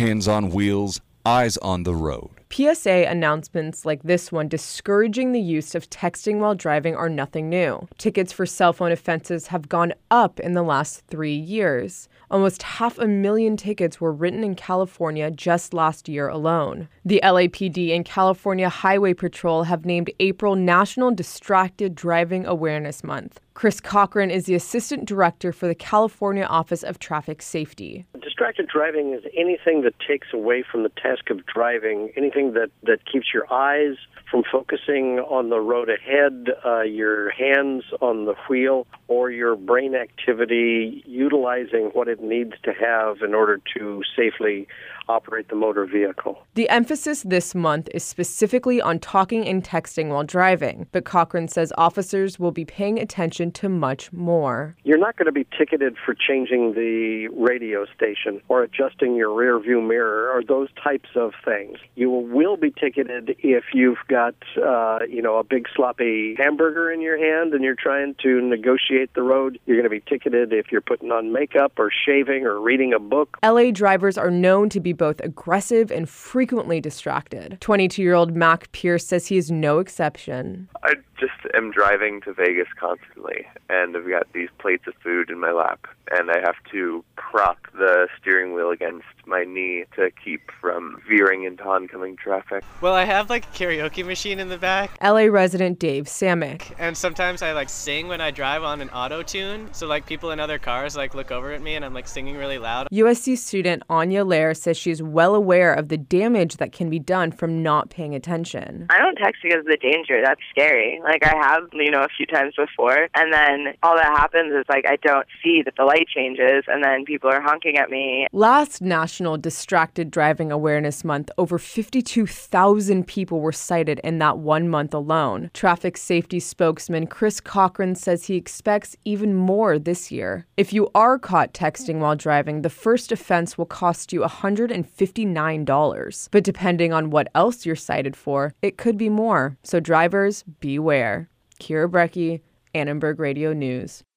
Hands on wheels, eyes on the road. PSA announcements like this one discouraging the use of texting while driving are nothing new. Tickets for cell phone offenses have gone up in the last 3 years. Almost 500,000 tickets were written in California just last year alone. The LAPD and California Highway Patrol have named April National Distracted Driving Awareness Month. Chris Cochran is the Assistant Director for the California Office of Traffic Safety. Distracted driving is anything that takes away from the task of driving, anything that keeps your eyes from focusing on the road ahead, your hands on the wheel, or your brain activity utilizing what it needs to have in order to safely operate the motor vehicle. The emphasis this month is specifically on talking and texting while driving, but Cochran says officers will be paying attention to much more. You're not going to be ticketed for changing the radio station or adjusting your rear view mirror or those types of things. You will be ticketed if you've got a big sloppy hamburger in your hand and you're trying to negotiate the road. You're going to be ticketed if you're putting on makeup or shaving or reading a book. LA drivers are known to be both aggressive and frequently distracted. 22-year-old Mac Pierce says he is no exception. I just am driving to Vegas constantly, and I've got these plates of food in my lap, and I have to prop the steering wheel against my knee to keep from veering into oncoming traffic. Well, I have like a karaoke machine in the back. LA resident Dave Samick. And sometimes I like sing when I drive on an auto tune. So like people in other cars like look over at me and I'm like singing really loud. USC student Anya Lair says she's well aware of the damage that can be done from not paying attention. I don't text because of the danger. That's scary. Like I have, a few times before. And then all that happens is like I don't see that the light changes and then people are honking at me. Last National Distracted Driving Awareness Month, over 52,000 people were cited in that 1 month alone. Traffic safety spokesman Chris Cochran says he expects even more this year. If you are caught texting while driving, the first offense will cost you $159. But depending on what else you're cited for, it could be more. So drivers, beware. Kira Brecky, Annenberg Radio News.